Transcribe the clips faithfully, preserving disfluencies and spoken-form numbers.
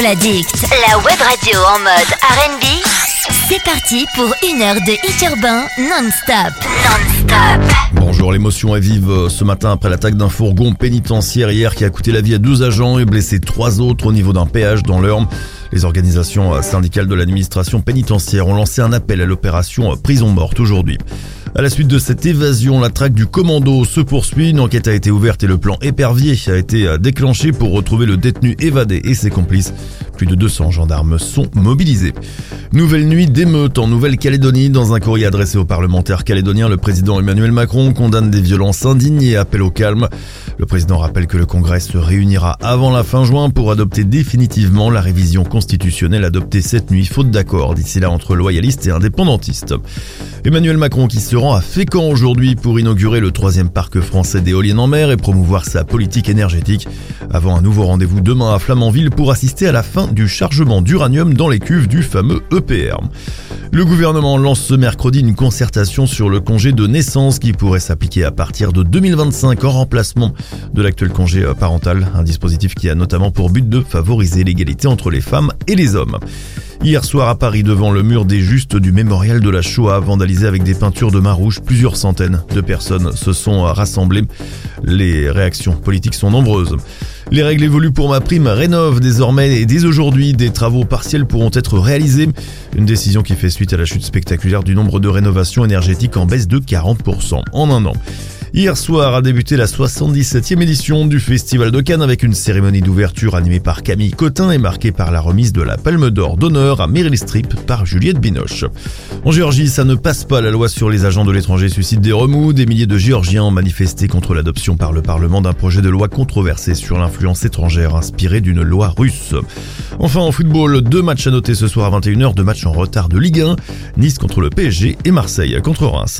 Soul Addict, la web radio en mode R and B. C'est parti pour une heure de hit urbain non-stop. Non-stop. Bonjour, l'émotion est vive ce matin après l'attaque d'un fourgon pénitentiaire hier qui a coûté la vie à deux agents et blessé trois autres au niveau d'un péage dans l'Eure. Les organisations syndicales de l'administration pénitentiaire ont lancé un appel à l'opération Prison Morte aujourd'hui. À la suite de cette évasion, la traque du commando se poursuit. Une enquête a été ouverte et le plan épervier a été déclenché pour retrouver le détenu évadé et ses complices. Plus de deux cents gendarmes sont mobilisés. Nouvelle nuit d'émeute en Nouvelle-Calédonie. Dans un courrier adressé aux parlementaires calédoniens, le président Emmanuel Macron condamne des violences indignes et appelle au calme. Le président rappelle que le Congrès se réunira avant la fin juin pour adopter définitivement la révision constitutionnelle adoptée cette nuit, faute d'accord d'ici là entre loyalistes et indépendantistes. Emmanuel Macron qui se rend à Fécamp aujourd'hui pour inaugurer le troisième parc français d'éoliennes en mer et promouvoir sa politique énergétique. Avant un nouveau rendez-vous demain à Flamanville pour assister à la fin du chargement d'uranium dans les cuves du fameux E P R. Le gouvernement lance ce mercredi une concertation sur le congé de naissance qui pourrait s'appliquer à partir de deux mille vingt-cinq en remplacement de l'actuel congé parental, un dispositif qui a notamment pour but de favoriser l'égalité entre les femmes et les hommes. Hier soir à Paris, devant le mur des Justes du mémorial de la Shoah, vandalisé avec des peintures de main rouge, plusieurs centaines de personnes se sont rassemblées. Les réactions politiques sont nombreuses. Les règles évoluent pour MaPrime rénove désormais et dès aujourd'hui, des travaux partiels pourront être réalisés. Une décision qui fait suite à la chute spectaculaire du nombre de rénovations énergétiques en baisse de quarante pour cent en un an. Hier soir a débuté la soixante-dix-septième édition du Festival de Cannes avec une cérémonie d'ouverture animée par Camille Cotin et marquée par la remise de la Palme d'Or d'honneur à Meryl Streep par Juliette Binoche. En Géorgie, ça ne passe pas. La loi sur les agents de l'étranger suscite des remous. Des milliers de Géorgiens ont manifesté contre l'adoption par le Parlement d'un projet de loi controversé sur l'influence étrangère inspiré d'une loi russe. Enfin, en football, deux matchs à noter ce soir à vingt et une heures, deux matchs en retard de Ligue un. Nice contre le P S G et Marseille contre Reims.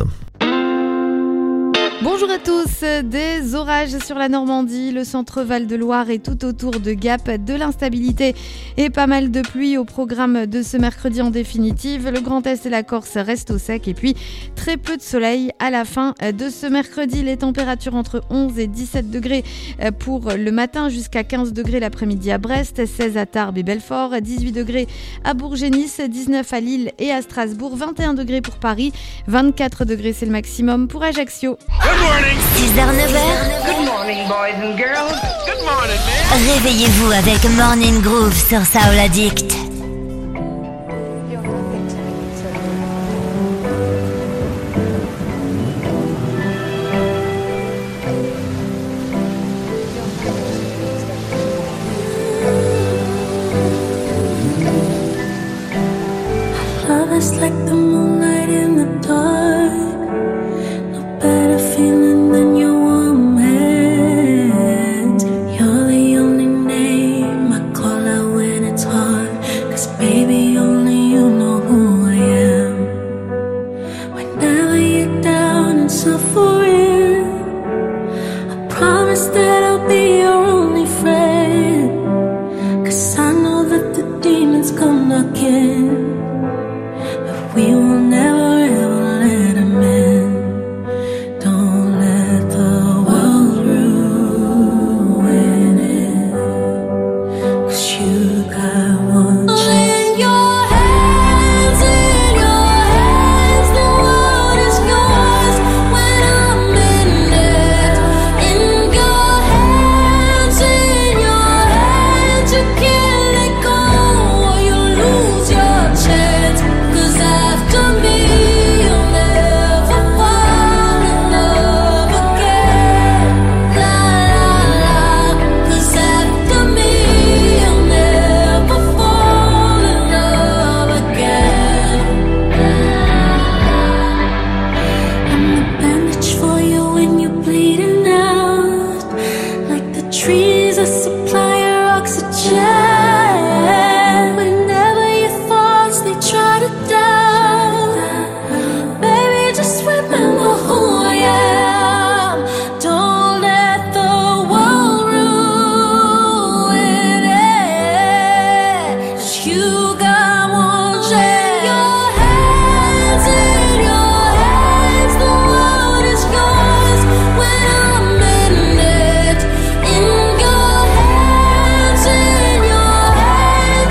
Bonjour à tous, des orages sur la Normandie, le centre Val-de-Loire et tout autour de Gap, de l'instabilité et pas mal de pluie au programme de ce mercredi en définitive. Le Grand Est et la Corse restent au sec et puis très peu de soleil à la fin de ce mercredi. Les températures entre onze et dix-sept degrés pour le matin, jusqu'à quinze degrés l'après-midi à Brest, seize à Tarbes et Belfort, dix-huit degrés à Bourges et Nice, dix-neuf à Lille et à Strasbourg, vingt et un degrés pour Paris, vingt-quatre degrés c'est le maximum pour Ajaccio. six heures neuf heures. Good morning, boys and girls. Good morning, man. Réveillez-vous avec Morning Groove sur Soul Addict. Love is like the moonlight in the dark. No better feeling than your warm hands. You're the only name I call out when it's hard. 'Cause baby, only you know who I am. Whenever you're down and suffering, I promise that I'll be your only friend. 'Cause I know that the demons come knocking, we will never ever let them in. Don't let the world ruin it. 'Cause you got one chance. In your hands, in your hands, the world is yours when I'm in it. In your hands, in your hands, you can't let go or you'll lose your chance. 'Cause after me, you'll never fall in love again. La la la. 'Cause after me, you'll never fall in love again. I'm the bandage for you when you're bleeding out. Like the trees, I supply your oxygen. Whenever your thoughts they try to doubt, baby, just remember who I am. Don't let the world ruin it. 'Cause you got one chance. Your hands, in your hands, the world is yours when I'm in it. In your hands, in your hands.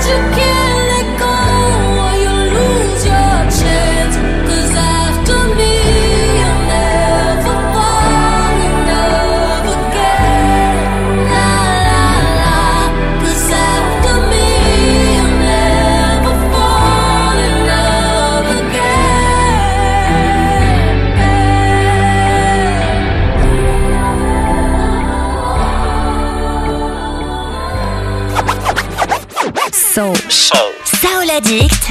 Soul. Soul. Soul Addict.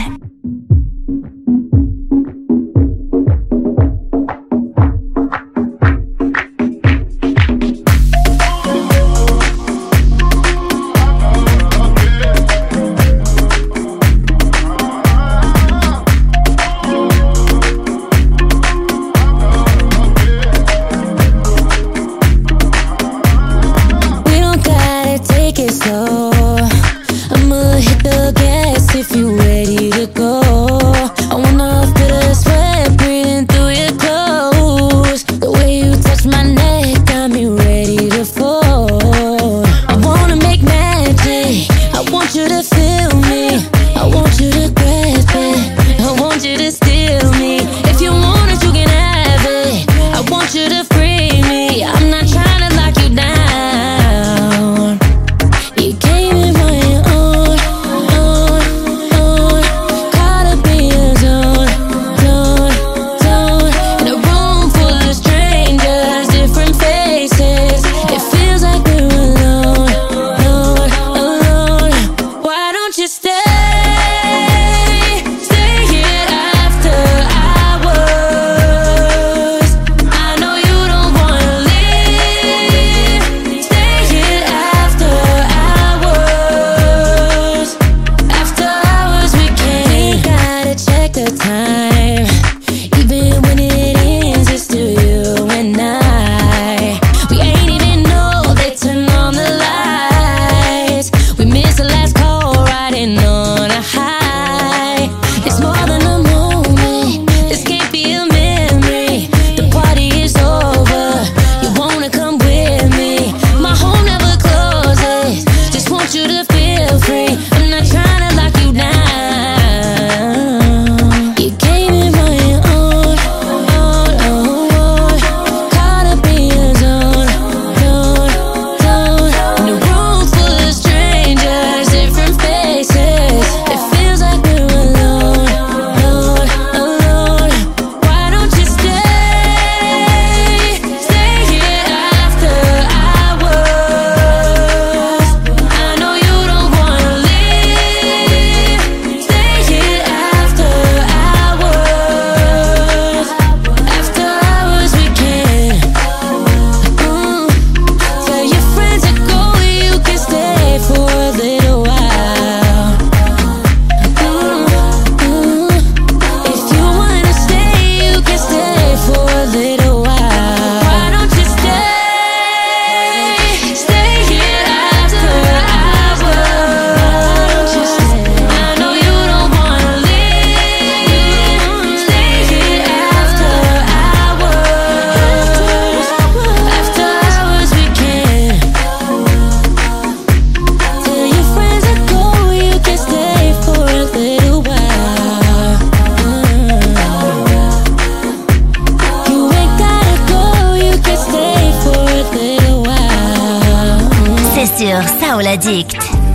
Soul Addict.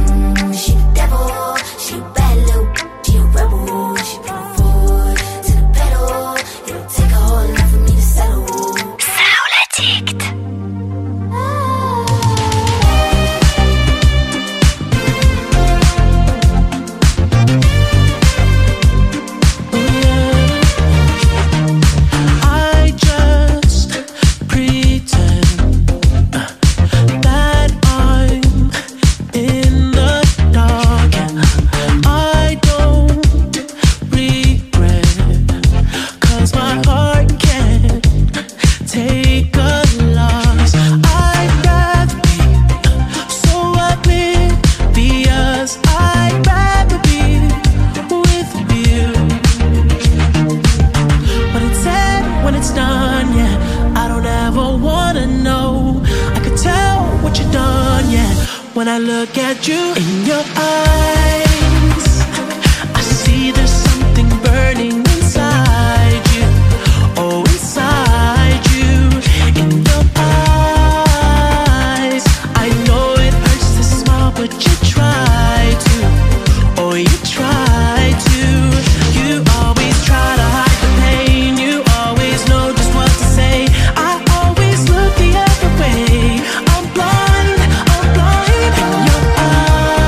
When I look at you in your eyes, I see there's something burning inside you. Oh, inside you, in your eyes. I know it hurts to smile, but you try to. Oh, you try to. You always try to hide the pain. You always know just what to say. I always look the other way. I'm blind, I'm blind. In your eyes,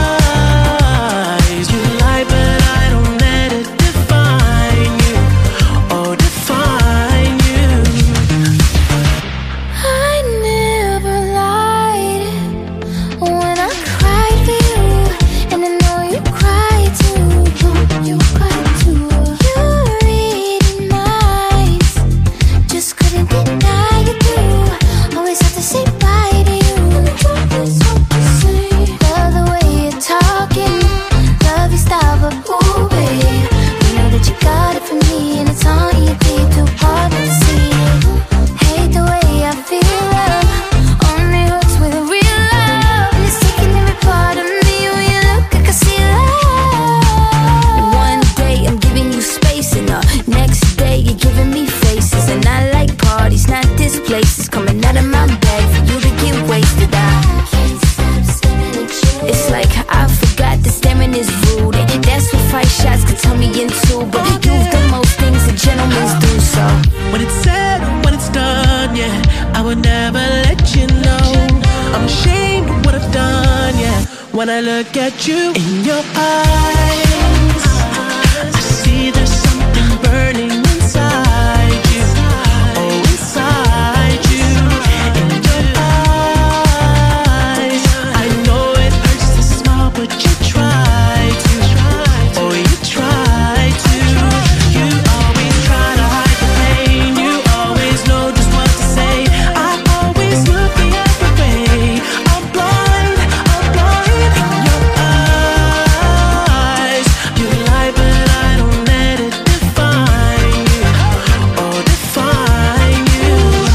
When I look at you in your eyes, I see there's something burning inside you. Oh, inside you. In your eyes, I know it hurts to smile, but you try to. Oh, you try to. You always try to hide the pain. You always know just what to say. I always look the other way. I'm blind, I'm blind. In your eyes, you lie, but I don't let it define you. Oh, define you.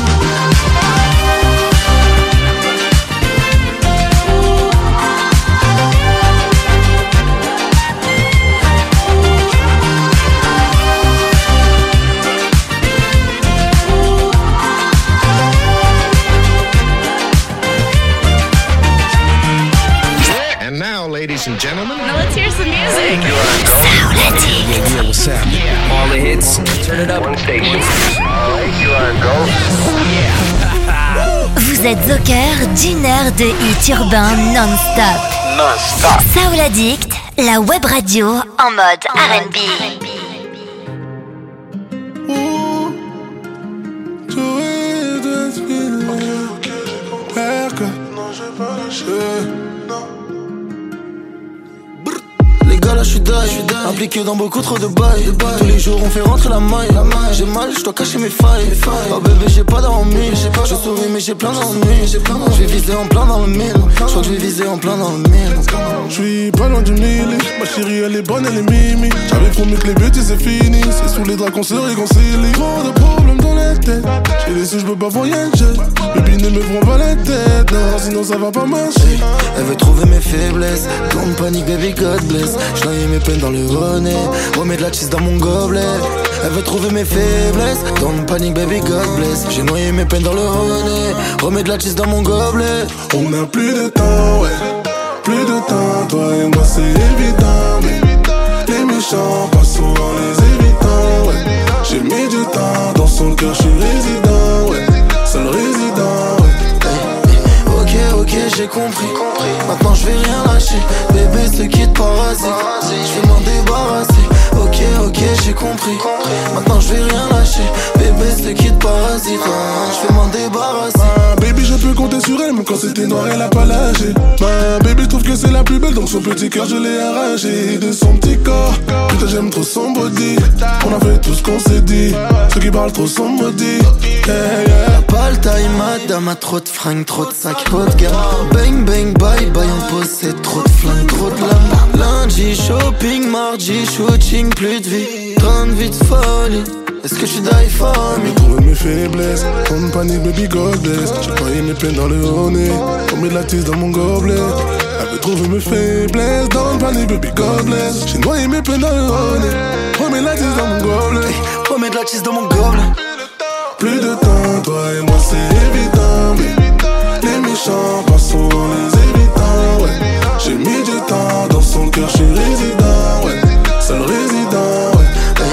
And now, ladies and gentlemen, Now let's hear some music. yeah, what's happening? All the hits, turn it up. One station. Vous êtes au cœur d'une heure de hits urbains non-stop. Non-stop. Soul Addict, la web radio en mode R and B. Les gars là je suis die, impliqué dans beaucoup trop de bails. Tous les jours on fait rentrer la maille. J'ai mal, je dois cacher mes failles. Oh bébé j'ai pas d'ennui. Je souris mais j'ai plein d'ennuis. Je vais viser en plein dans le mille. Je crois que je vais viser en plein dans le mille. Je suis pas loin du mille. Ma chérie elle est bonne, elle est mimi. J'avais promis que les bêtises c'est fini. C'est sous les draps qu'on se réconcilie. Trop de problèmes dans la tête. J'ai les sous, je peux pas voyager. Baby ne me prends pas la tête. Non, sinon ça va pas marcher. Elle veut trouver mes faiblesses. Don't panique baby God bless. Je noyais mes peines dans le bonnet. Remets de la cheese dans mon gobelet. Elle veut trouver mes faiblesses. Don't panique baby God bless. J'ai noyé mes peines dans le bonnet. Remets de la cheese dans mon gobelet. On a plus de temps, ouais. Plus de temps, toi et moi c'est évident. Mais les méchants passons en les évitant, ouais. J'ai mis du temps dans son cœur, je suis résident, ouais. Seul résident, ouais. Ok, ok, j'ai compris. Maintenant je vais rien lâcher. Bébé se quitte parasite. Je vais m'en débarrasser. Ok, ok, j'ai compris. Maintenant je vais rien lâcher. Bébé se quitte parasite. Je vais m'en débarrasser. Ma baby, je peux compter sur elle, même quand c'était noir, elle a pas lâché. Ma baby, je trouve que c'est la plus belle, donc son petit cœur, je l'ai arraché de son petit corps. Putain, j'aime trop son body. On a fait tout ce qu'on s'est dit. Ceux qui parlent trop sont maudits. Yeah, yeah. T'as pas le taille, madame, a trop de fringues, trop de sacs, haut de gamme. Bang, bang, bye, bye, on possède trop de flingues, trop de lames. Lundi, shopping, mardi, shooting, plus de vie. Train de vie de folie. Est-ce que je suis die for me? J'ai trouvé mes faiblesses, on me panique baby God bless. J'ai noyé mes peines dans le nez, on met de la tisse dans mon gobelet. Elle veut trouver mes faiblesses, dans le panique baby God bless. J'ai noyé mes peines dans le nez, remets de la tisse dans mon gobelet. Remets de la cheese dans mon gobelet. Plus de temps, toi et moi c'est évident. Mais les méchants passons en les évitant, ouais. J'ai mis du temps dans son cœur, je suis résident, ouais. Seul résident, ouais.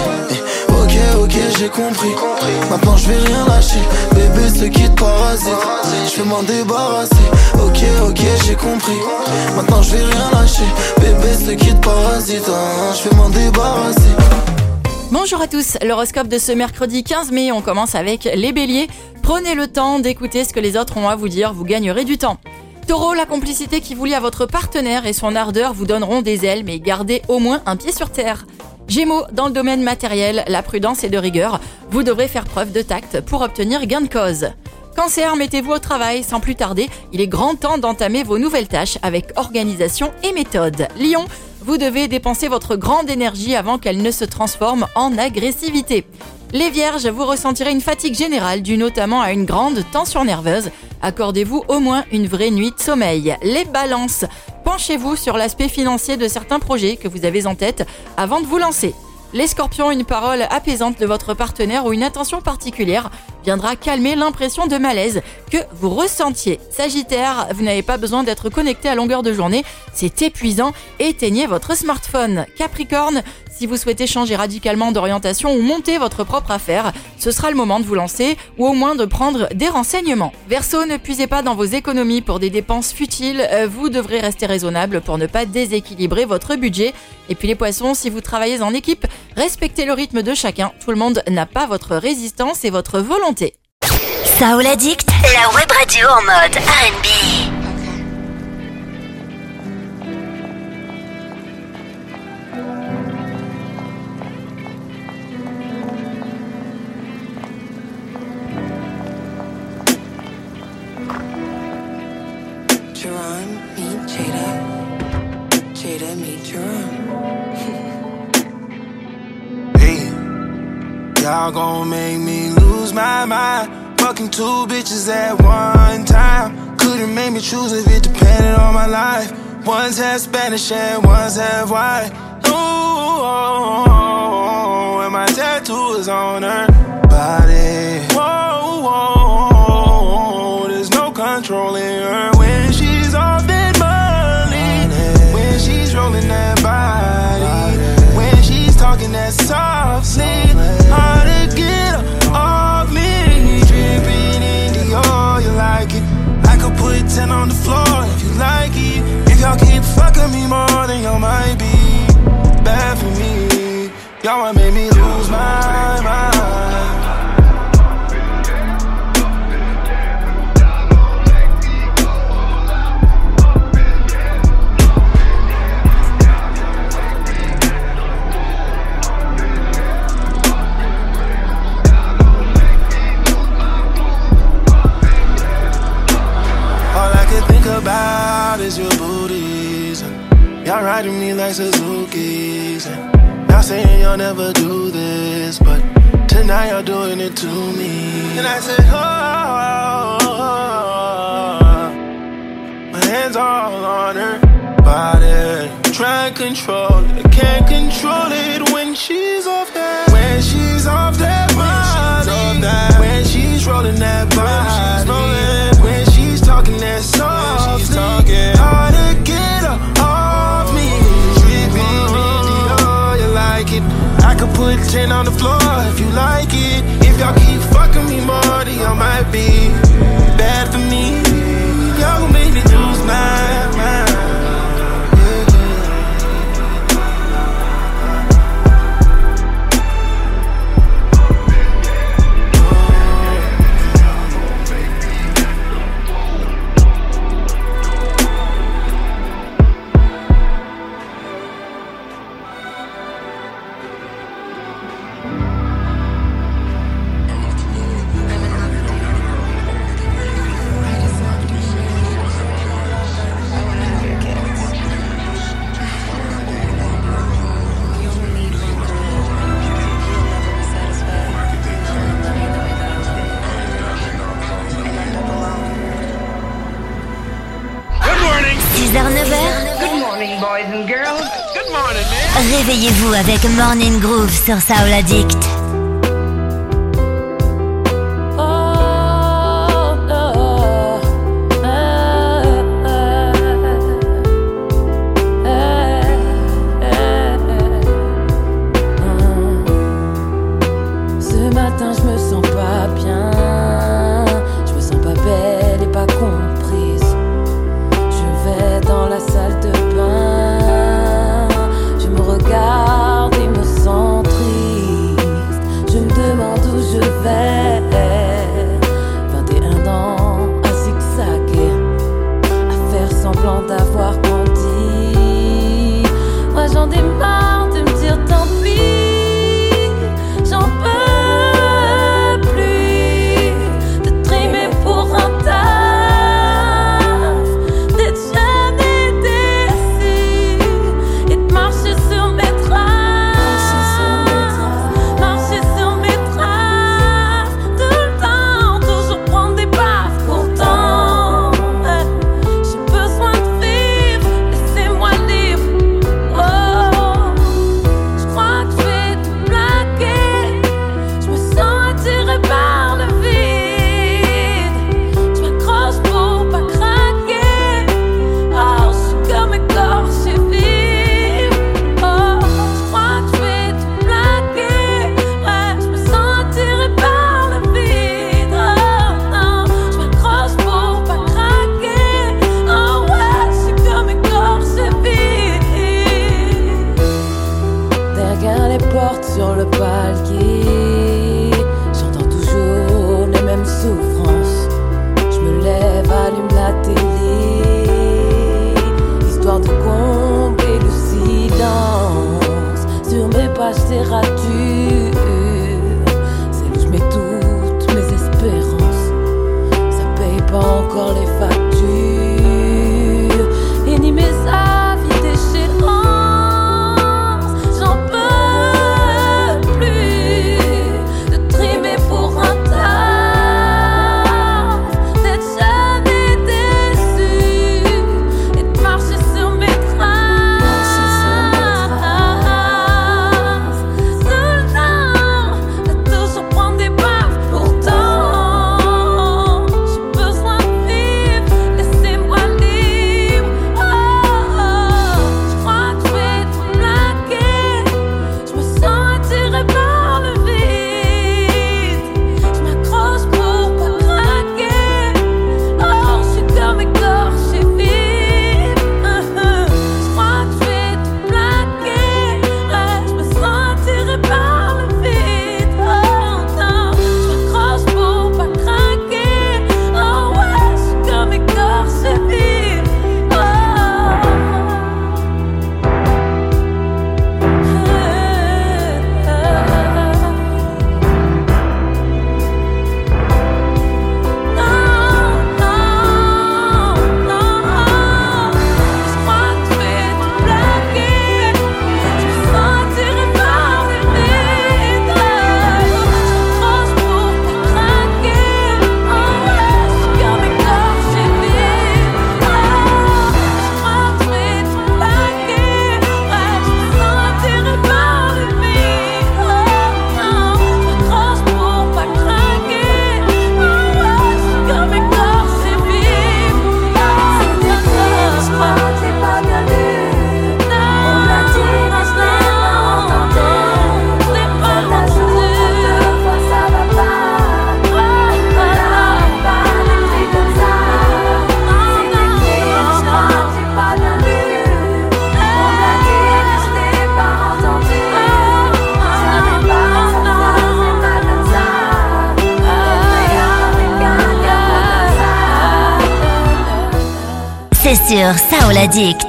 Ok, ok, j'ai compris. Maintenant je vais rien lâcher. Bébé se quitte parasite. Je vais m'en débarrasser. Ok, ok, j'ai compris. Maintenant je vais rien lâcher. Bébé se quitte parasite. Je vais m'en débarrasser. Bonjour à tous, l'horoscope de ce mercredi quinze mai, on commence avec les béliers. Prenez le temps d'écouter ce que les autres ont à vous dire, vous gagnerez du temps. Taureau, la complicité qui vous lie à votre partenaire et son ardeur vous donneront des ailes, mais gardez au moins un pied sur terre. Gémeaux, dans le domaine matériel, la prudence est de rigueur. Vous devrez faire preuve de tact pour obtenir gain de cause. Cancer, mettez-vous au travail sans plus tarder. Il est grand temps d'entamer vos nouvelles tâches avec organisation et méthode. Lion, vous devez dépenser votre grande énergie avant qu'elle ne se transforme en agressivité. Les Vierges, vous ressentirez une fatigue générale due notamment à une grande tension nerveuse. Accordez-vous au moins une vraie nuit de sommeil. Les Balances, penchez-vous sur l'aspect financier de certains projets que vous avez en tête avant de vous lancer. Les Scorpions, une parole apaisante de votre partenaire ou une attention particulière viendra calmer l'impression de malaise que vous ressentiez. Sagittaire, vous n'avez pas besoin d'être connecté à longueur de journée, c'est épuisant, éteignez votre smartphone. Capricorne, si vous souhaitez changer radicalement d'orientation ou monter votre propre affaire, ce sera le moment de vous lancer ou au moins de prendre des renseignements. Verseau, ne puisez pas dans vos économies pour des dépenses futiles, vous devrez rester raisonnable pour ne pas déséquilibrer votre budget. Et puis les poissons, si vous travaillez en équipe, respectez le rythme de chacun, tout le monde n'a pas votre résistance et votre volonté. Soul Addict, la web radio en mode R and B. Jerome, meet Jada. Jada, meet Jerome. Hey, y'all gon' make me lose my mind. Fucking two bitches at one time. Couldn't make me choose if it depended on my life. One's half Spanish and one's half white. Ooh, and my tattoo is on her body. Whoa, whoa, there's no controlling her when she's off that money. When she's rolling that body. When she's talking that softly. Hard to get her off me. Dripping in Dior, you like it. I could put ten on the floor if you like it. If y'all keep fucking me more, then y'all might be bad for me. Y'all might make me lose my mind. About is your booties, and y'all riding me like Suzuki's, and y'all saying y'all never do this, but tonight y'all doing it to me. And I said, oh, my hands all on her body, try and control it, I can't control it when she's off that, when she's off that body, when she's rolling that body, when she's talking that softly, hard to get her off me. Dripping in Dior, you like it. I could put ten on the floor if you like it. If y'all keep fucking me more, then y'all might be bad for me. Y'all gon' make me lose my mind. Réveillez-vous avec Morning Groove sur Soul Addict. Ce matin je me sens pas bien, je me sens pas belle et pas comprise. Je vais dans la salle de bain, regarde et me sens triste. porte sur le palier. J'entends toujours les mêmes souffrances. Je me lève, allume la télé, histoire de combler le silence. Sur mes pages terratures, c'est où je mets toutes mes espérances. Ça paye pas encore les factures et ni mes avis d'échéance. J'en peux plus de trimer pour un tas, d'être jeune et déçu et de marcher sur mes traces. Tout le temps, de toujours prendre des baffes. Pourtant, j'ai besoin de vivre, laissez-moi libre. Oh, oh, je crois que je vais tout plaquer. Je me sens attirée par le vide. Je m'accroche pour pas craquer. Oh, je suis comme écorché vive. Uh-huh. Je crois que je vais tout plaquer. Ouais, je me sens attirée par le vide. Oh non, je m'accroche pour pas craquer. Oh ouais, je suis comme écorché vive. Oh. C'est sur Soul Addict.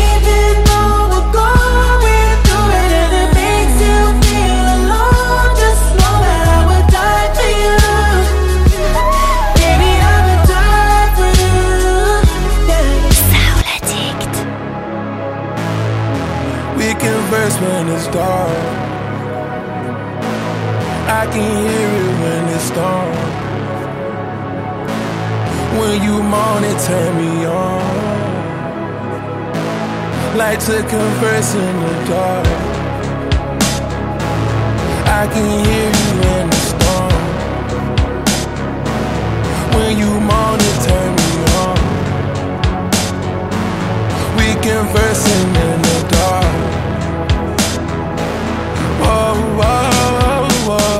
We converse when it's dark. I can hear it when it's storm. When you moan it turn me on. Like to converse in the dark. I can hear you in the storm. When you moan it turn me on. We conversing in the dark. Whoa, whoa, whoa.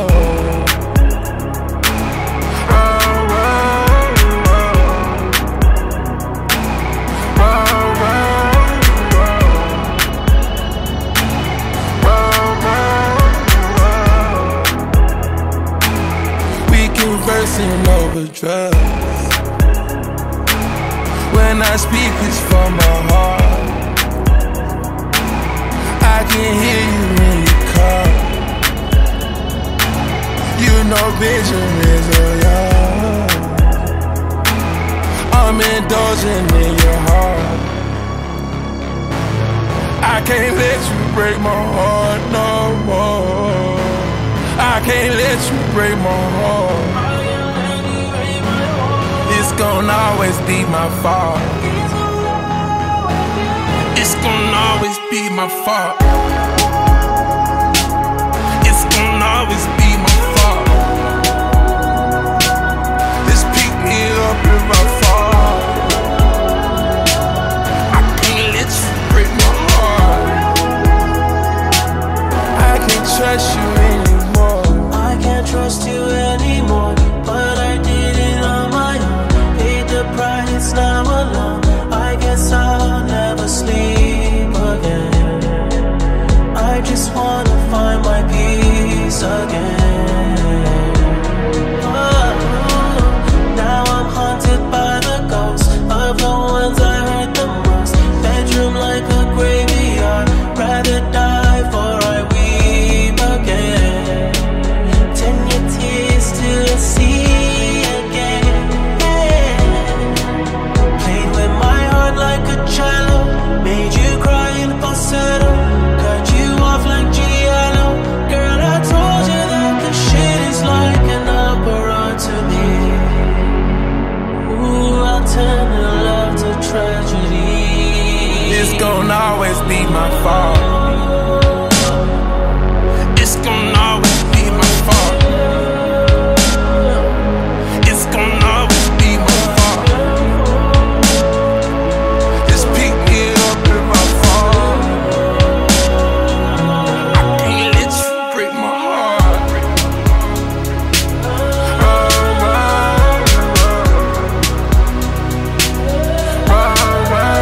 Conversing over drugs. When I speak, it's from my heart. I can hear you when you call. You know Benjamin's a young. I'm indulging in your heart. I can't let you break my heart no more. I can't let you break my heart. It's gonna always be my fault. It's gonna always be my fault. It's gonna always be my fault. Just pick me up if I fall. I can't let you break my heart. I can't trust you anymore. I can't trust you anymore, but I did it on my own. Paid the price, now alone. I guess I'll never sleep again. I just wanna find my place again. Oh, now I'm haunted by the ghosts of the ones I hurt the most. Bedroom like a graveyard, rather die for I weep again. Turn your tears to the sea again. Played with my heart like a cello, made you cry in falsetto, cut you off like Giallo. Girl, I told you that the shit is like an opera to me. Ooh, I'll turn the love to tragedy. It's gonna always be my fault. It's gonna always be my fault. It's gonna always be my fault. Just pick me up in my fault. I can't let you break my heart. Oh, oh, oh, oh, oh.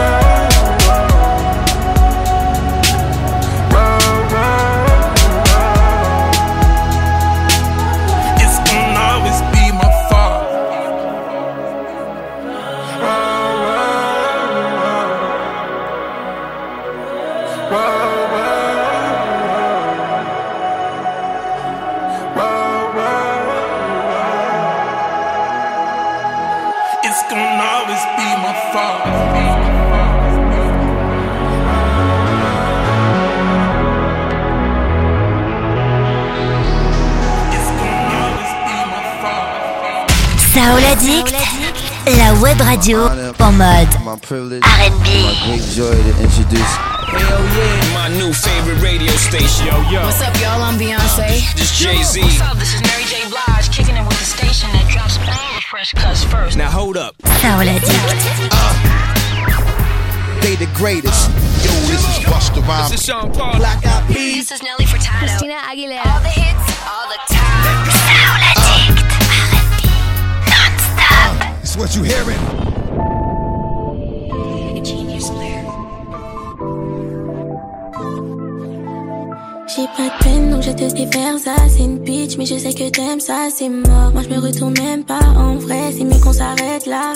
It's gonna always be my fault. Soul Addict, la web radio en mode R and B. Great joy to introduce. Hell yeah, my new favorite radio station. Yo, yo. What's up, y'all? I'm Beyonce. This Jay-Z. What's up? This is Mary J. Blige, kicking it with the station that drops all the fresh cuts first. Now hold up. Soul Addict. Uh, they the greatest. Yo, this is Busta Rhymes. This is Sean Paul. Black Eyed Peas. This is Nelly Furtado. Christina Aguilera. All the hits, all the time. Soul Addict. R and B. Non-stop. It's what you hearing. J'ai pas de peine donc je te défère, ça c'est une bitch. Mais je sais que t'aimes ça, c'est mort. Moi je me retourne même pas en vrai, c'est mieux qu'on s'arrête là.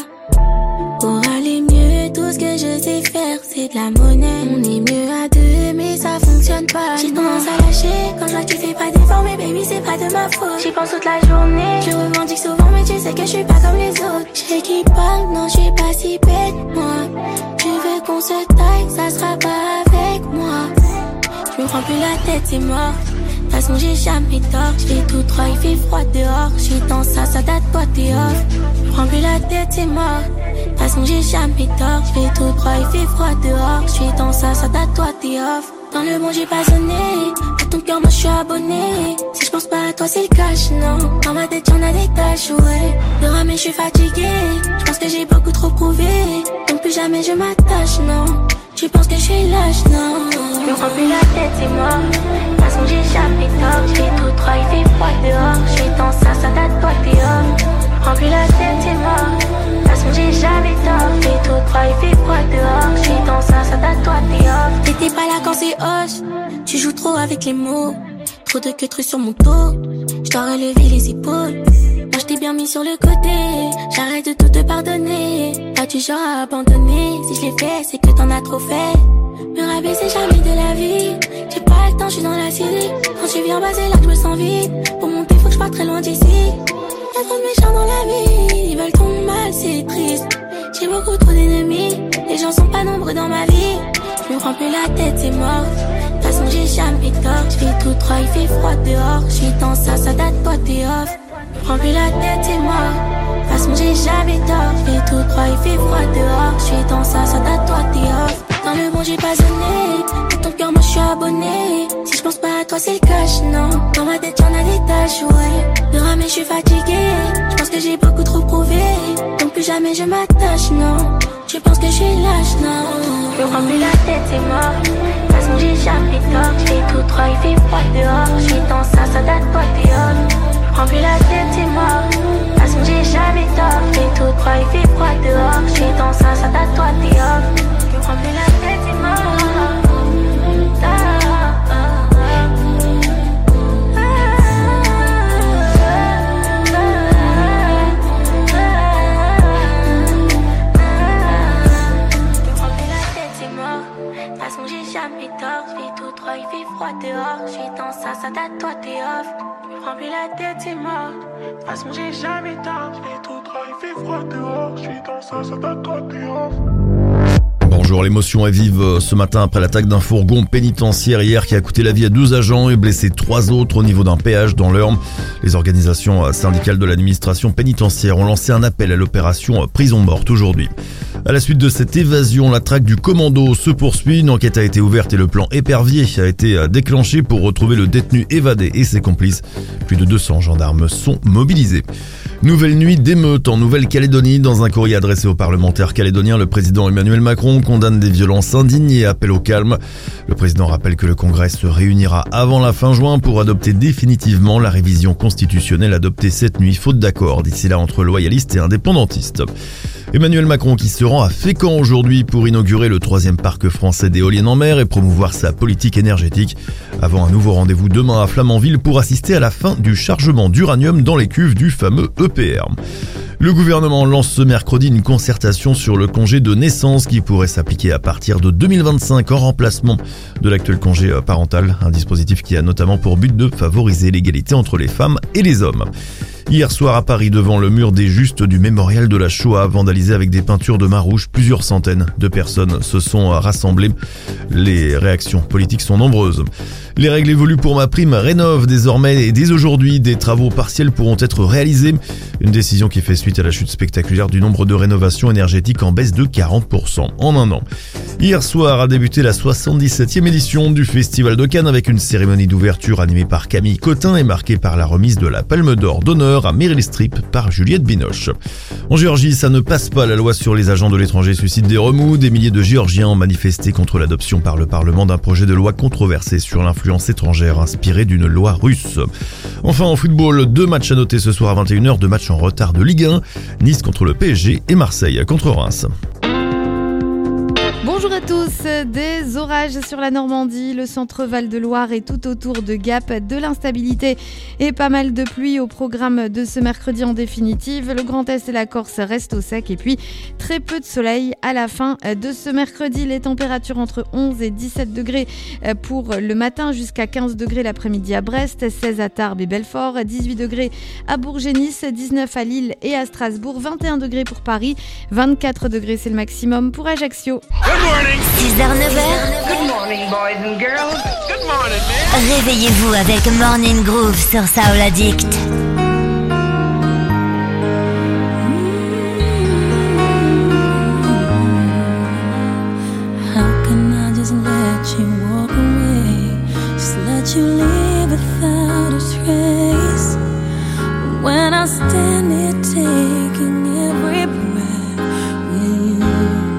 Pour aller mieux, tout ce que je sais faire c'est de la monnaie. On est mieux à deux mais ça fonctionne pas. J'ai tendance à lâcher quand je vois que tu fais pas d'efforts. Mais baby c'est pas de ma faute, j'y pense toute la journée. Je revendique souvent mais tu sais que je suis pas comme les autres. Je sais qui parle, non je suis pas si bête moi. Tu veux qu'on se taille, ça sera pas avec moi. Je me prends plus la tête, c'est mort. De toute façon j'ai jamais tort. Je fais tout droit, il fait froid dehors. Je suis dans ça, ça date pas, t'es off. Je me prends plus la tête, c'est mort. De toute façon j'ai jamais tort. Je fais tout droit, il fait froid dehors. Je suis dans ça, ça date toi, t'es off. Dans le bon j'ai pas sonné. À ton cœur moi je suis abonné. Si je pense pas à toi c'est le cash, non. Dans ma tête y'en a des tâches, ouais. De ramer je suis fatigué. Je pense que j'ai beaucoup trop prouvé. Donc plus jamais je m'attache, non. Tu penses que je suis lâche, non. Je me prends plus la tête, c'est mort. De toute façon j'ai jamais tort. Je fais tout droit, il fait froid dehors. Je suis dans ça, ça date toi, t'es off. Je me prends plus la tête, c'est mort. De toute façon j'ai jamais tort. Je fais tout droit, il fait froid dehors. Je suis dans ça, ça date toi, t'es off. T'étais pas là quand c'est hoche. Tu joues trop avec les mots. Trop de queues sur mon dos. Je dois relever les épaules. Moi je t'ai bien mis sur le côté. J'arrête de tout te pardonner. Pas du genre à abandonner. Si je l'ai fait c'est que t'en as trop fait. Me rabaisser jamais de la vie. J'ai pas le temps, je suis dans la cité. Quand tu viens bas c'est là que je me sens vide. Pour monter faut que je parte très loin d'ici. Y'a trop de méchants dans la vie. Ils veulent ton mal, c'est triste. J'ai beaucoup trop d'ennemis. Les gens sont pas nombreux dans ma vie. Je me prends plus la tête, c'est mort. De toute façon j'ai jamais tort. Je fais tout droit, il fait froid dehors. Je suis dans ça, ça date pas, t'es off. Je me prends plus la tête, c'est mort. De toute façon j'ai jamais tort. Je fais tout droit, il fait froid dehors. Je suis dans ça, ça date toi, t'es off. Dans le bon j'ai pas sonné. À ton cœur moi je suis abonné. Si je pense pas à toi c'est le cash, non. Dans ma tête y'en a des tâches, ouais. De ramer je suis fatigué. Je pense que j'ai beaucoup trop prouvé. Donc plus jamais je m'attache, non. Tu penses que je suis lâche, non. Je me prends plus la tête, c'est mort. De toute façon j'ai jamais tort. Je fais tout droit, il fait froid dehors. Je suis dans ça, ça date pas, t'es off. Je me prends plus la tête, c'est mort. De toute façon j'ai jamais tort. Je fais tout droit, il fait froid dehors. Je suis dans ça, ça date toi, t'es off. Je me prends plus la tête, c'est mort. Ah, ah, ah. il fait froid dehors. J'suis dans ça, ça date, toi t'es off. J'me remplis la tête, c'est mort. De toute façon, j'ai jamais tort. J'fais tout droit, il fait froid dehors. J'suis dans ça, ça date, toi t'es off. Bonjour, l'émotion est vive ce matin après l'attaque d'un fourgon pénitentiaire hier qui a coûté la vie à douze agents et blessé trois autres au niveau d'un péage dans l'Eure. Les organisations syndicales de l'administration pénitentiaire ont lancé un appel à l'opération Prison Morte aujourd'hui. À la suite de cette évasion, la traque du commando se poursuit. Une enquête a été ouverte et le plan épervier a été déclenché pour retrouver le détenu évadé et ses complices. Plus de deux cents gendarmes sont mobilisés. Nouvelle nuit d'émeute en Nouvelle-Calédonie. Dans un courrier adressé aux parlementaires calédoniens, le président Emmanuel Macron condamne des violences indignes et appelle au calme. Le président rappelle que le Congrès se réunira avant la fin juin pour adopter définitivement la révision constitutionnelle adoptée cette nuit, faute d'accord d'ici là entre loyalistes et indépendantistes. Emmanuel Macron qui se rend à Fécamp aujourd'hui pour inaugurer le troisième parc français d'éoliennes en mer et promouvoir sa politique énergétique. Avant un nouveau rendez-vous demain à Flamanville pour assister à la fin du chargement d'uranium dans les cuves du fameux E P R. Le gouvernement lance ce mercredi une concertation sur le congé de naissance qui pourrait s'appliquer à partir de deux mille vingt-cinq en remplacement de l'actuel congé parental, un dispositif qui a notamment pour but de favoriser l'égalité entre les femmes et les hommes. Hier soir à Paris, devant le mur des Justes du mémorial de la Shoah, vandalisé avec des peintures de Marouche, plusieurs centaines de personnes se sont rassemblées. Les réactions politiques sont nombreuses. Les règles évoluent pour MaPrime rénove désormais et dès aujourd'hui, des travaux partiels pourront être réalisés. Une décision qui fait suite à la chute spectaculaire du nombre de rénovations énergétiques en baisse de quarante pour cent en un an. Hier soir a débuté la soixante-dix-septième édition du Festival de Cannes avec une cérémonie d'ouverture animée par Camille Cotin et marquée par la remise de la Palme d'Or d'honneur à Meryl Streep par Juliette Binoche. En Géorgie, ça ne passe pas. La loi sur les agents de l'étranger suscite des remous. Des milliers de Géorgiens ont manifesté contre l'adoption par le Parlement d'un projet de loi controversé sur l'influence étrangère inspiré d'une loi russe. Enfin, en football, deux matchs à noter ce soir à vingt et une heures, deux matchs en retard de Ligue un. Nice contre le P S G et Marseille contre Reims. Bonjour à tous, des orages sur la Normandie, le centre Val-de-Loire et tout autour de Gap, de l'instabilité et pas mal de pluie au programme de ce mercredi en définitive. Le Grand Est et la Corse restent au sec et puis très peu de soleil à la fin de ce mercredi. Les températures entre onze et dix-sept degrés pour le matin jusqu'à quinze degrés l'après-midi à Brest, seize à Tarbes et Belfort, dix-huit degrés à Bourges et Nice, dix-neuf à Lille et à Strasbourg, vingt et un degrés pour Paris, vingt-quatre degrés c'est le maximum pour Ajaccio. six heures neuf heures. Good morning, boys and girls. Good morning, man. Réveillez-vous avec Morning Groove sur Soul Addict. How can I just let you walk away? Just let you leave without a trace. When I stand here taking every breath with you.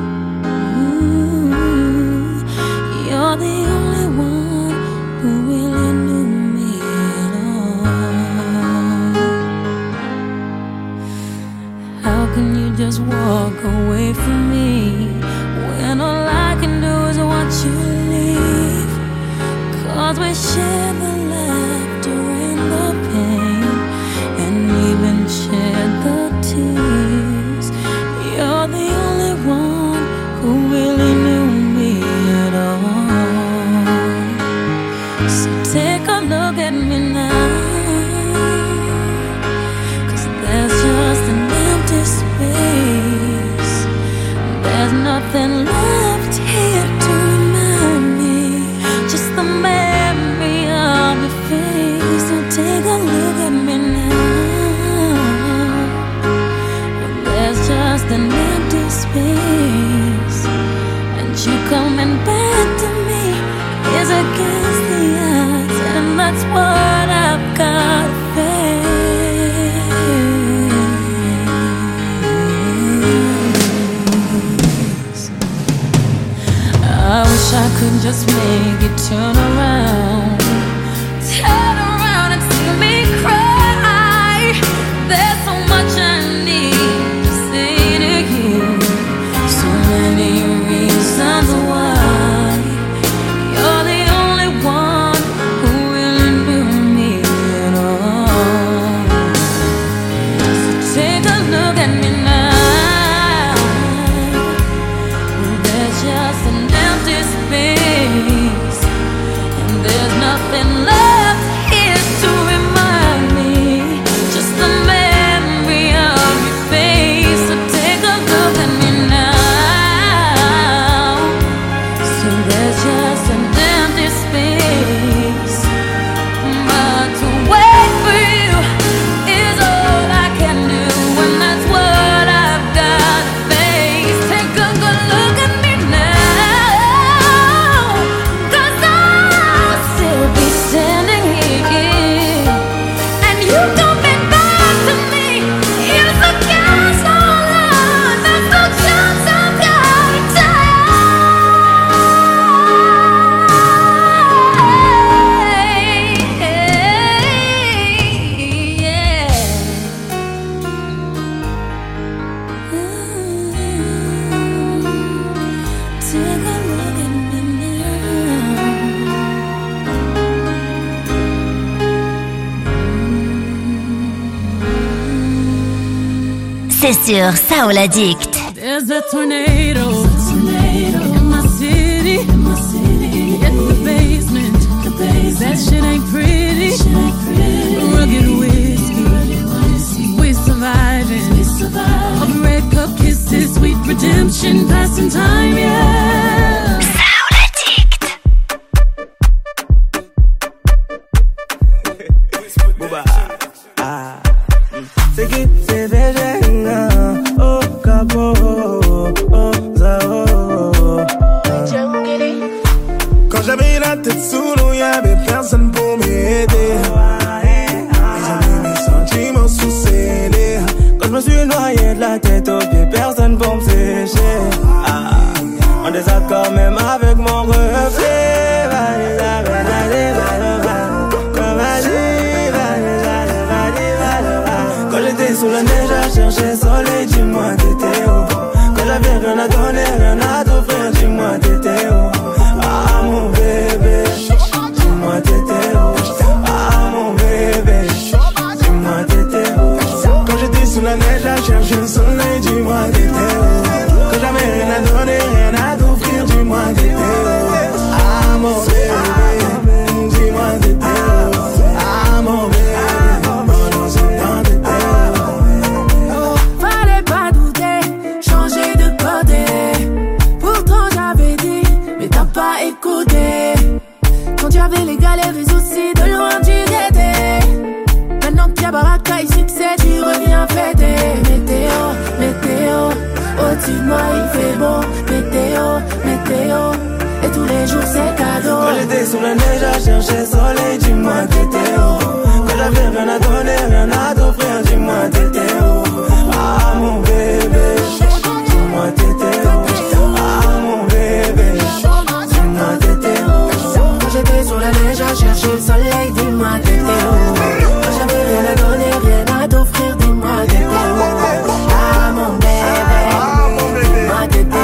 You're the only one who really knew me at all. How can you just walk away from me when all I can do is watch you leave? 'Cause we share the laughter and the pain and even share the tears. You're the only one who really knew me at all. So take a look at me now, 'cause there's just an empty space. There's nothing left here to remind me, just the memory of your face. So take a look at me now. There's just an empty space, and you coming back to me is against the odds, and that's what I've got to face. I wish I could just make it turn around, turn around and see me cry. nothing left here to remind me. Just the memory of your face. So take a look at me now. So there's just an empty space. But to wait for you is all I can do, and that's what I've got to face. Take a good look at me now, 'cause I'll still be standing here, and you coming back to me is against all odds. That's the chance I've got to take. Yeah. Take a look at me C'est sur Soul Addict. There's a tornado, in my city, in my city. Get the basement, the basement. That shit ain't pretty. Rugged whiskey, we surviving. We surviving. Of red cup kisses, sweet redemption, passing time, yeah. Soul Addict. Booba. Ah. C'est qui c'est végétarien. Oh, capo. Oh, zao. Quand j'avais la tête sous l'eau, y'avait personne pour m'aider. Ils ont mis mes sentiments sous scellés. Quand je me suis noyé de la tête aux pieds, personne pour me sécher. Ah, en désaccord même avec mon reflet. Vas-y, vas-y, vas-y, vas-y, vas-y. Quand j'étais sous la neige à chercher soleil, dis-moi t'étais où. Quand j'avais rien à donner, rien à t'offrir, dis-moi t'étais où. Ah mon bébé, dis-moi t'étais où. Ah mon bébé, dis-moi t'étais où. Quand j'étais sous la neige à chercher le soleil, dis-moi t'étais où. Quand j'avais rien à donner, rien à t'offrir, dis-moi t'étais où. Ah mon bébé, dis-moi t'étais où. Ah mon bébé. Fallait pas douter, changer de côté. Pourtant j'avais dit, mais t'as pas écouté. Quand tu avais les galères et soucis, de loin tu guettais. Maintenant qu'il y a baraka et succès, tu reviens fêter. Météo, météo, au-dessus de moi il fait beau. Météo, météo, et tous les jours c'est cadeau. Quand j'étais sous la neige à chercher soleil, dis-moi t'étais où. Quand j'avais rien à donner, rien à t'offrir, dis-moi t'étais où. Ah mon bébé, dis-moi t'étais où. Ah mon bébé, dis-moi t'étais où. Quand j'étais sur la neige à chercher le soleil, dis-moi t'étais où. Quand j'avais rien à donner, rien à t'offrir, dis-moi t'étais où. Ah mon bébé, dis-moi t'étais où.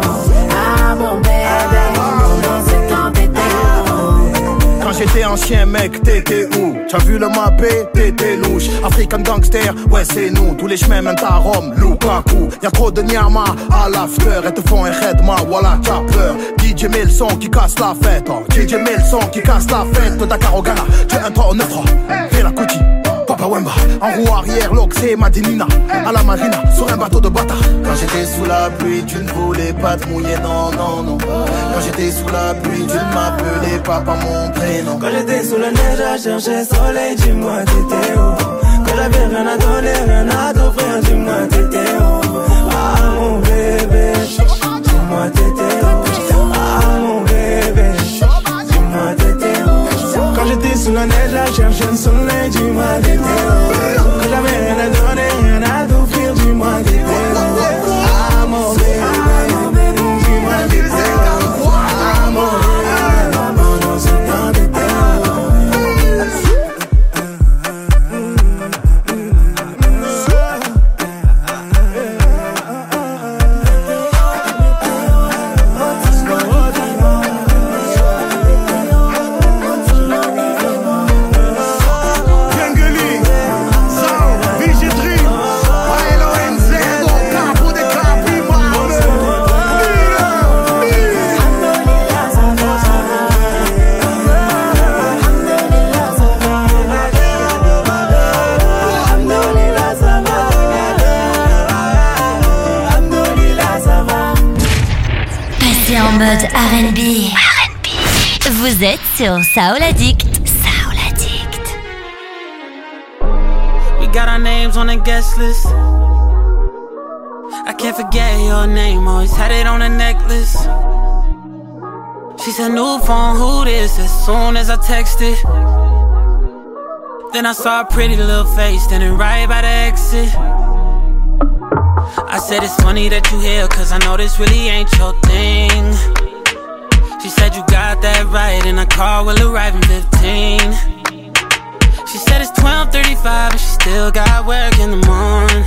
Ah mon bébé, non c'est quand t'étais où. Quand j'étais un chien mec, t'étais où? T'as vu le mappé, t'étais louche. African gangster, ouais c'est nous. Tous les chemins mènent à Rome, Lukaku. Y'a trop de nyama à l'after. Elles te font un redma, voilà t'as peur. D J met le son qui casse la fête. Oh. D J met le son qui casse la fête. Dakar au Ghana, tu es un trois au neuf. Fais la cookie, Papa Wemba. En roue arrière, l'Oxé, Madinina. À la marina, sur un bateau de bâtard. Quand j'étais sous la pluie, tu ne voulais pas te mouiller, non, non, non. Quand j'étais sous la pluie, tu ne m'appelais pas par mon prénom. Quand j'étais sous la neige à chercher soleil, dis-moi t'étais où. Quand j'avais rien à donner, rien à t'offrir, dis-moi t'étais où. Ah mon bébé, dis-moi t'étais où. Ah mon bébé, dis-moi t'étais où. Quand j'étais sous la neige à chercher le soleil, dis-moi t'étais où. Quand j'avais rien à donner, rien à t'offrir, dis-moi t'étais où. Ah mon bébé, dis-moi t'étais où. Ah mon bébé. Gengeli, Zao, Vigitri, Paelo N Z. sur Soul Addict. Soul Addict. We got our names on the guest list. I can't forget your name, always had it on a necklace. She said, new phone, who this? As soon as I texted, then I saw a pretty little face standing right by the exit. I said, it's funny that you here, cause I know this really ain't your thing. She said, you got that right, and a car will arrive in fifteen. She said, it's twelve thirty-five, and she still got work in the morning.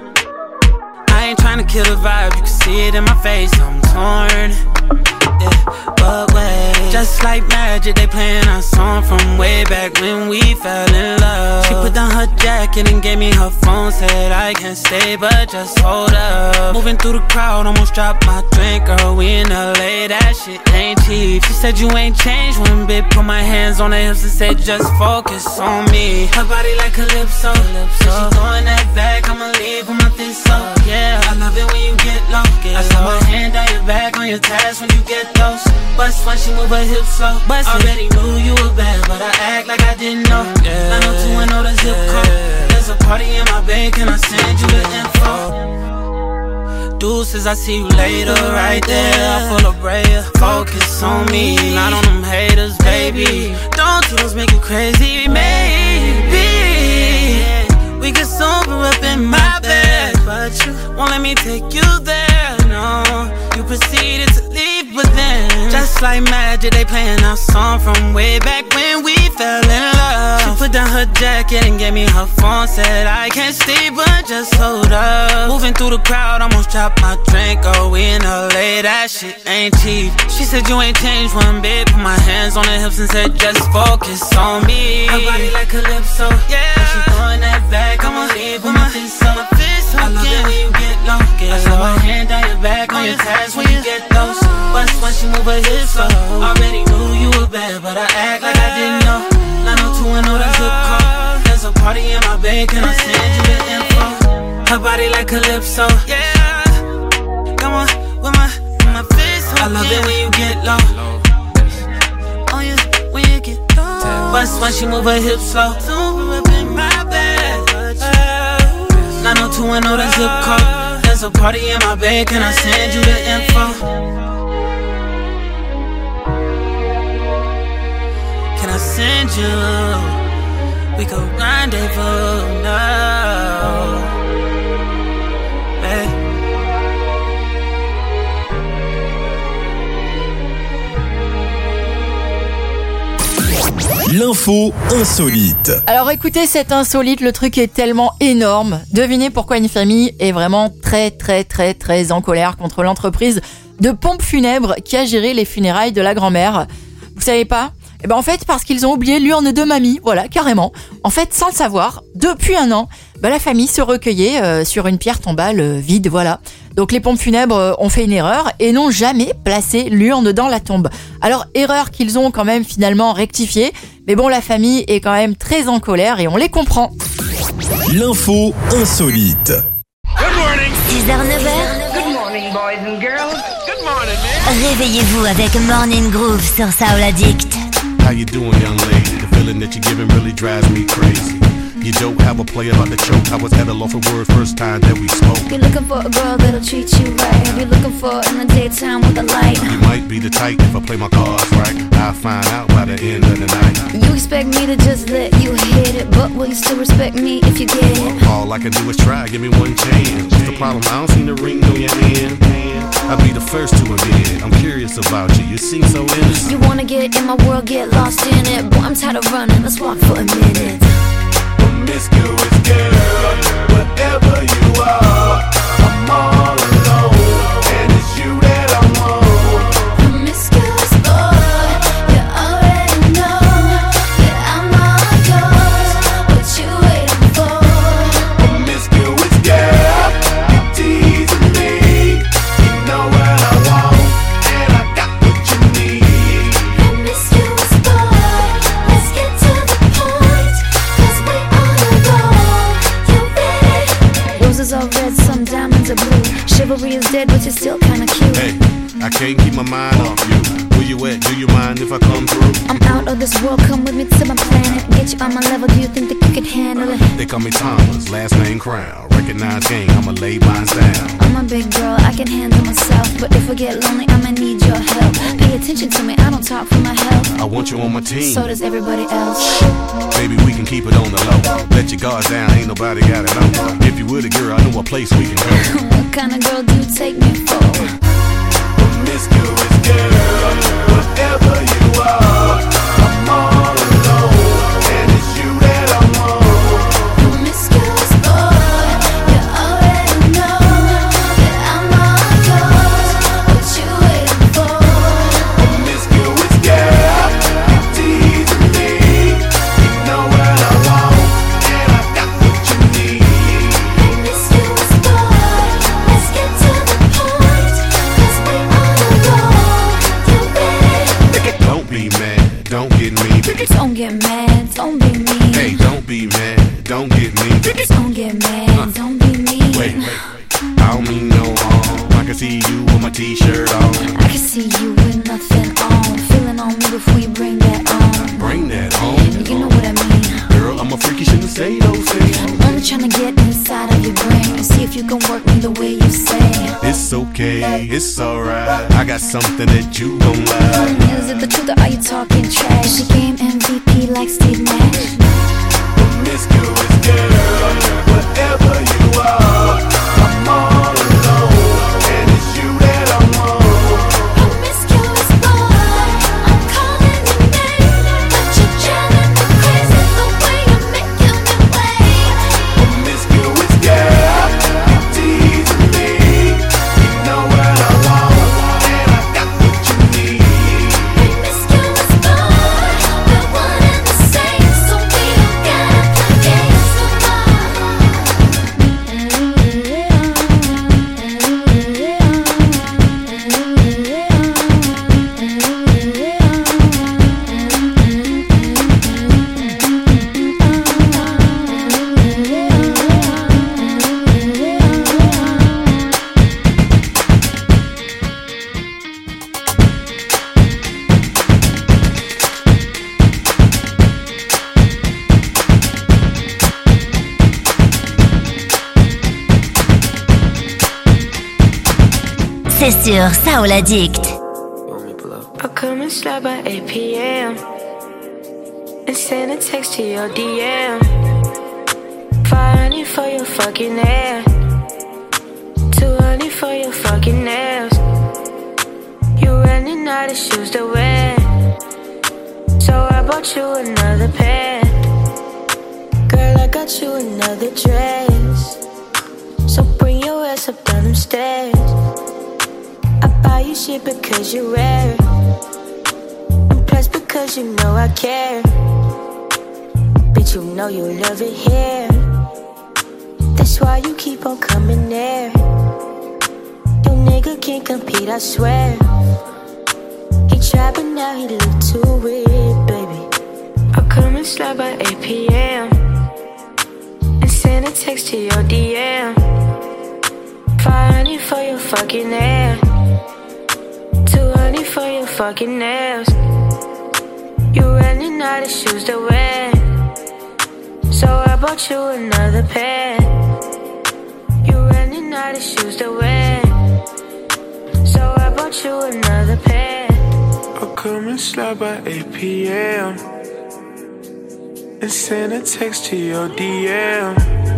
I ain't tryna kill the vibe, you can see it in my face, I'm torn. Yeah, but wait, just like magic, they playing our song from way back when we fell in love. She put down her jacket and gave me her phone, said I can't stay, but just hold up. Moving through the crowd, almost dropped my drink, girl, we in L A, that shit ain't cheap. She said you ain't changed one bit, put my hands on her hips and said just focus on me. Her body like Calypso, Calypso. She throwing that back, I'ma leave with my fist up. Yeah, I love it when you get low. Get I saw my hand down your back on your tats when you get those. Bust when she move her hips slow. Bust already knew you were bad, but I act like I didn't know. Yeah, nine oh two and know the zip code. There's a party in my bed, can I send you the info? Deuces, I see you later, right there. Full of prayer, focus on me, not on them haters, baby. Don't do those make you crazy, maybe we could sober up in my bed, but you won't let me take you there, no. You proceeded to leave, but then just like magic, they playing our song from way back when we fell in love. She put down her jacket and gave me her phone, said I can't stay, but just hold up. Moving through the crowd, almost dropped my drink, oh, we in L A, that shit ain't cheap. She said you ain't changed one bit, put my hands on her hips and said just focus on me. Her body like Calypso, yeah. When she throwing that back, I'ma leave with my fist up. I love it when you get low. I saw my hand down your back on your tats when you get those. Bust when she move her hips slow. Already knew you were bad, but I act like I didn't know. nine oh two and know the zip code. There's a party in my bed, can I send you the info? Her body like Calypso, yeah. Come on, with my, with my fist up. I love it when you get low. Oh yeah, when you get low. Bust when she move her hips slow. Up in my bed. nine oh two and know the zip code. There's a party in my bed, can I send you the info? Can I send you? We go rendezvous now, babe. L'info insolite. Alors écoutez, cette insolite, le truc est tellement énorme. Devinez pourquoi une famille est vraiment très très très très en colère contre l'entreprise de pompes funèbres qui a géré les funérailles de la grand-mère. Vous savez pas ? Eh ben en fait parce qu'ils ont oublié l'urne de mamie, voilà, carrément. En fait, sans le savoir, depuis un an, ben, la famille se recueillait euh, sur une pierre tombale euh, vide, voilà. Donc les pompes funèbres euh, ont fait une erreur et n'ont jamais placé l'urne dans la tombe. Alors erreur qu'ils ont quand même finalement rectifiée, mais bon, la famille est quand même très en colère et on les comprend. L'info insolite. Good morning. six heures neuf heures. Good morning, boys and girls. Good morning, man. Réveillez-vous avec Morning Groove sur Soul Addict. How you doing, young lady? The feeling that you're giving really drives me crazy. You don't have a play about the choke. I was at a loss for words first time that we spoke. You're looking for a girl that'll treat you right. You're looking for in the daytime with the light. You might be the type if I play my cards right. I'll find out by the end of the night. You expect me to just let you hit it, but will you still respect me if you get it? All I can do is try, give me one chance. What's the problem? I don't see the ring on your hand. I'll be the first to admit I'm curious about you, you seem so innocent. You wanna get in my world, get lost in it. Boy, I'm tired of running, let's walk for a minute. Promiscuous girl, whatever you are, I'm all alone, and it's you that I want. Promiscuous boy, you already know that I'm all yours. What you waiting for? Promiscuous girl, you teasing me. You know what I want, and I got what you need. Promiscuous boy, let's get to the point, 'cause we on a roll. You ready? Roses are red, some diamonds are blue. Chivalry is dead, but you're still kinda cute. Hey, I can't keep my mind off you. Will you at? Do you mind if I come through? I'm out of this world, come with me to my planet. Get you on my level, do you think that you could handle it? They call me Thomas, last name Crown. Recognize gang, I'ma lay mine down. I'm a big girl, I can handle myself. But if I get lonely, I'ma need your help. Pay attention to me, I don't talk for my health. I want you on my team. So does everybody else. Baby, we can keep it on the low. Let your guard down, ain't nobody got it on. If you with a girl, I know a place we can go. What kind of girl do you take me for? Promiscuous girl, whatever you are, I'm all alone, and it's you that I want. Promiscuous boy, you already know that I'm all yours. What you waiting for? Promiscuous girl, you teasing me. You know what I want, and I got what you need. Promiscuous boy, let's get to the point, 'cause we on the road. You ready? Don't be mad, don't get me. Don't get mad, don't be mean. Hey, don't be mad, don't get me. Don't get mad, don't be mean. Wait, wait, I don't mean no harm. I can see you with my t-shirt on. I can see you with nothing on. Feeling on me before you bring that on. Bring that on. You know what I mean. Girl, I'm a freaky, shouldn't say those things. Only tryna get inside of your brain and see if you can work me the way you say. It's okay, it's alright. I got something that you gon' like. Is it the truth or are you talking trash? She game M V P like Steve Nash. Promiscuous girl, whatever you are, I'm all alone, and it's you that I want. Promiscuous boy, I'm calling your name, but you're driving me crazy the way you're making me wait. Promiscuous girl, you teasing me. You know what I want, and I got what you need. Promiscuous boy, we're one and the same, so we don't gotta play games no more. C'est sur Soul Addict. I'll come and slide by eight p.m. and send a text to your D M. five hundred for your fucking ass, two hundred for your fucking nails. You running out of shoes to wear, so I bought you another pair. Girl, I got you another dress, so bring your ass up down them stairs. I buy you shit because you rare, and plus because you know I care. Bitch, you know you love it here, that's why you keep on coming there. Your nigga can't compete, I swear. He tried but now he look too weird, baby. I'll come and slide by eight p.m. and send a text to your D M. five hundred for your fucking ass, two hundred for your fucking nails. You running out of shoes to wear, so I bought you another pair. You running out of shoes to wear, so I bought you another pair. I'll come and slide by eight p.m. and send a text to your D M.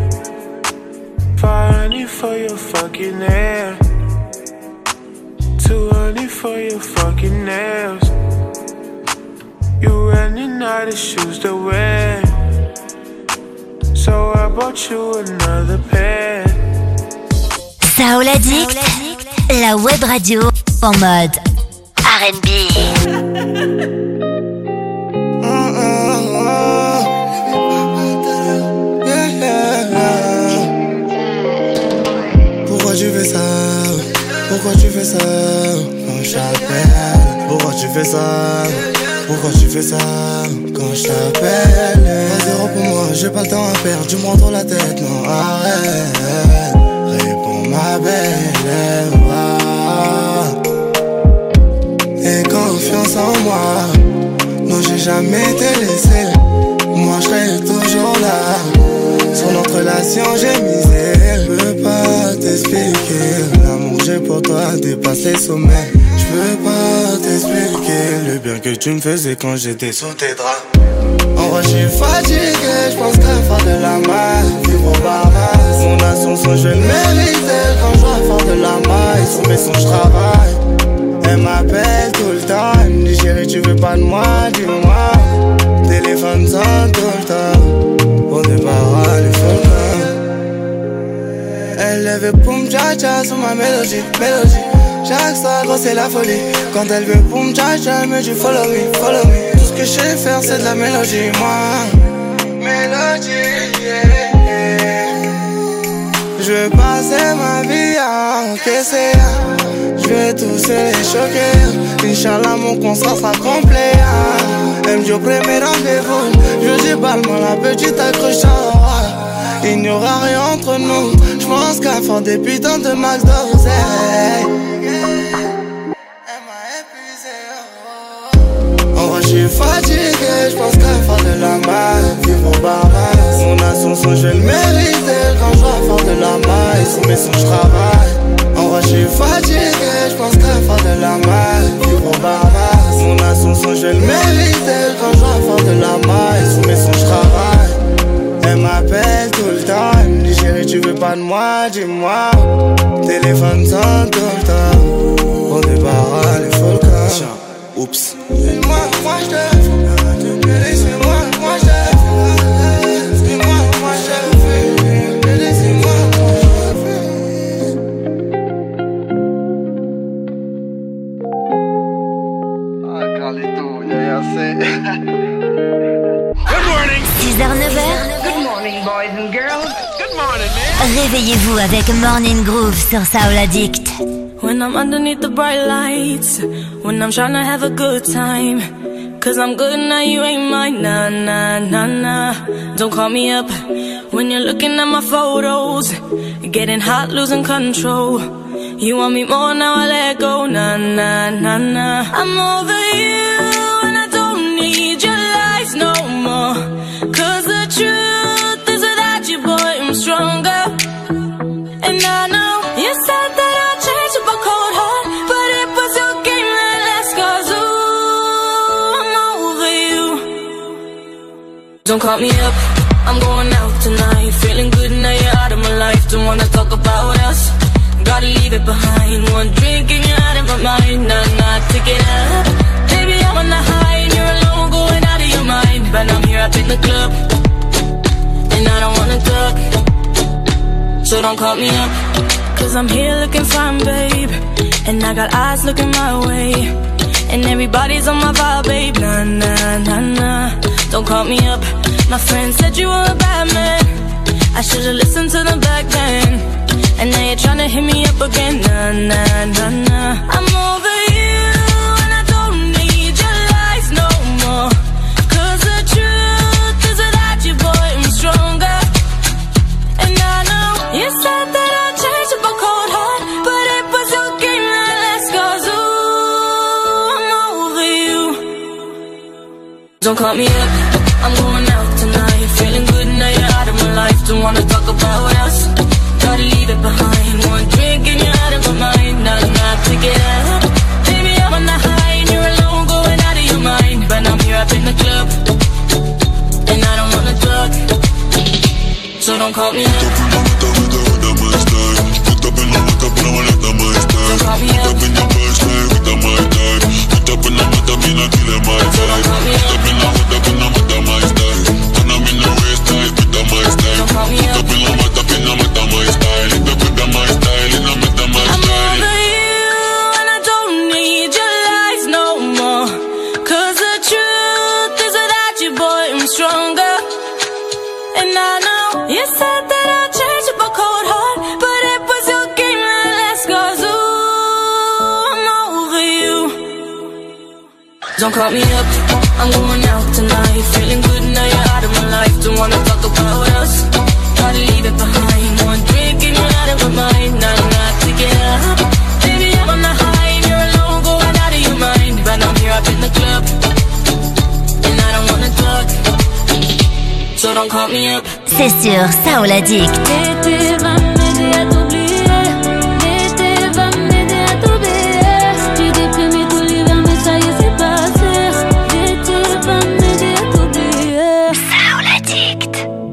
five hundred for your fucking hair, two hundred for your fucking nails. You running out of shoes to wear, so I bought you another pair. Soul Addict, la web radio en mode R and B. Pourquoi tu fais ça? Pourquoi tu fais ça? Quand je t'appelle. Pourquoi tu fais ça? Pourquoi tu fais ça? Quand je t'appelle. Pas zéro pour moi, j'ai pas le temps à perdre. Tu me rends trop la tête, non arrête. Réponds ma belle, va. Et confiance sans moi. Non, j'ai jamais été laissé. Moi, je serai toujours là. Sur notre relation, j'ai misé. Je peux pas t'expliquer. L'amour que j'ai pour toi dépasse les sommets. Je peux pas t'expliquer le bien que tu me faisais quand j'étais sous tes draps. En vrai, je suis fatigué. Je pense qu'à faire de la maille, vivre au Bahamas. Mon ascension, je le méritais. Quand je dois faire de la maille, sur mes sons, je travaille. Elle m'appelle tout le temps. Elle me dit chérie, tu veux pas de moi, dis-moi. Téléphone sonne tout le temps. On débarras les volcans. Elle lève poum tcha tcha sur ma mélodie, mélodie. Chaque soir gros c'est la folie. Quand elle veut poum tcha tcha, elle me dit follow me, follow me. Tout ce que je sais faire c'est de la mélodie, moi. Mélodie, yeah, yeah. Je veux passer ma vie à encaisser. Je vais tous les choquer. Inch'Allah mon concert sera complet. Elle me dit au premier rendez-vous. Je dis balle-moi la petite accrocheur. Il n'y aura rien entre nous. Je pense qu'à faire des putains de max d'oseille. En vrai, je suis fatigué. Je pense qu'à faire de la maille, vivre au Bahamas. Mon ascension, je le méritais. Quand je dois faire de la maille, sur mes sons, je travaille. En vrai, je suis fatigué. Je pense qu'à faire de la maille, vivre au Bahamas. Mon ascension, je le méritais. Quand je dois faire de la maille, sur mes sons, je travaille. Elle m'appelle tout le temps, elle me dit chérie tu veux pas de moi, dis-moi. Téléphone sonne tout le temps. On débarras les volcans. Oups. C'est moi, moi je te fais. C'est moi, moi je te fais. C'est moi, moi je te fais. C'est moi, moi je te fais. Ah Carlito, y'a assez. Good morning. six heures neuf heures. Good morning, boys and girls. Good morning, man. Réveillez-vous avec Morning Groove sur Soul Addict. When I'm underneath the bright lights, when I'm trying to have a good time, cause I'm good now, you ain't mine, nah, nah, nah, nah. Don't call me up when you're looking at my photos, getting hot, losing control. You want me more, now I let go, nah, nah, nah, nah. I'm over you and I don't need your lies no more, cause the truth is without you, boy, I'm stronger. And I know you said that I'd change up a cold heart, but it was your game that last, cause ooh, I'm over you. Don't call me up, I'm going out tonight, feeling good now you're out of my life. Don't wanna talk about us, gotta leave it behind. One drink and you're out of my mind, nah, nah, take it out. Baby, I'm on the high and you're alone, going out of your mind. But I'm here up in the club, and I don't wanna talk, so don't call me up. Cause I'm here looking fine, babe, and I got eyes looking my way, and everybody's on my vibe, babe, nah, nah, nah, nah. Don't call me up, my friend said you were a bad man, I should've listened to them back then, and now you're tryna hit me up again, nah, nah, nah, nah. I'm over you and I don't need your lies no more, cause the truth is without you, boy, I'm stronger. And I know you said that I'd change up a cold heart, but it was your game that last, cause ooh, I'm over you. Don't call me up, I'm going out tonight, feeling good now you're out of my life. Don't wanna talk about us, gotta leave it behind. One drink and you're out of my mind, nah, nah, take it out. Baby, I'm on the high and you're alone, going out of your mind. But I'm here up in the club, and I don't wanna talk, so don't call me up. Don't call me up. Don't call me up, I'm going out tonight, feeling good now you're out of my life. Don't wanna talk about us, gotta leave it behind. One drink and you're out of my mind, nah, nah, take it out. Baby, I'm on the high and you're alone, going out of your mind. But I'm here up in the so don't call me up. C'est sur Soul Addict. L'été va m'aider à t'oublier. L'été va m'aider à t'oublier. J'ai déprimé tout l'hiver, mais ça y est, c'est passé. L'été va m'aider à t'oublier. Soul Addict.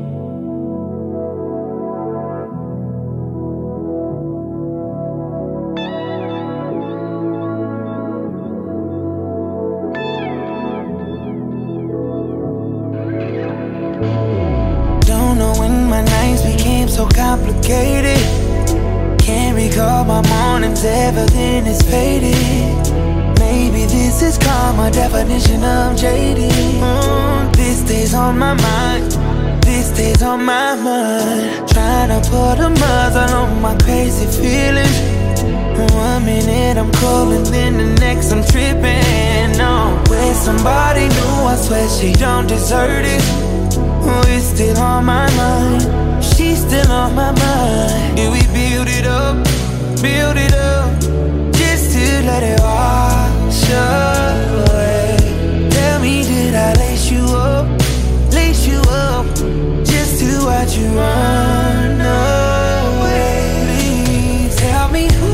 Don't know when my nights became so complicated. Can't recall my mornings, everything is faded. Maybe this is karma, definition of jaded. Mm, this day's on my mind, this day's on my mind. Trying to put a muzzle on my crazy feelings. One minute I'm cool and then the next I'm tripping. No, with somebody new, I swear she don't deserve it. Oh, it's still on my mind. She's still on my mind. Did we build it up, build it up, just to let it wash away? Tell me, did I lace you up, lace you up, just to watch you run away? Please tell me who,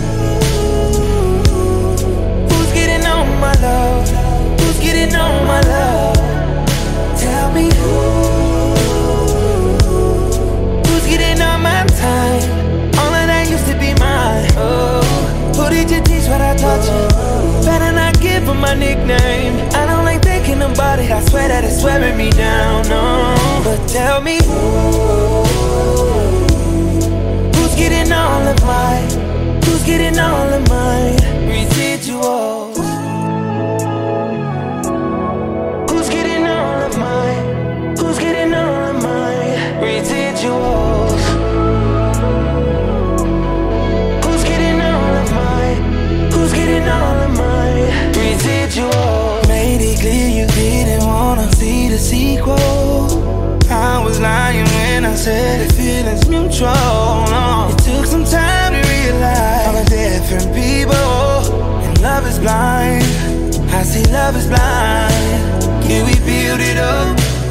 who's getting on my love, who's getting on my love? Tell me who, who's getting on my time? All of that used to be mine. Oh, who did you teach what I taught you? Better not give her my nickname. I don't like thinking about it. I swear that it's wearing me down. No, but tell me who, who's getting all of mine? Who's getting all of mine? Residuals. Who's getting all of mine? Who's getting all of mine? Residuals. Who's getting all of mine? Who's getting all of mine? Residuals. Made it clear you didn't wanna see the sequel. I was lying when I said the feeling's mutual. No, it took some time to realize all the different people, and love is blind. I see love is blind. Can we build it up,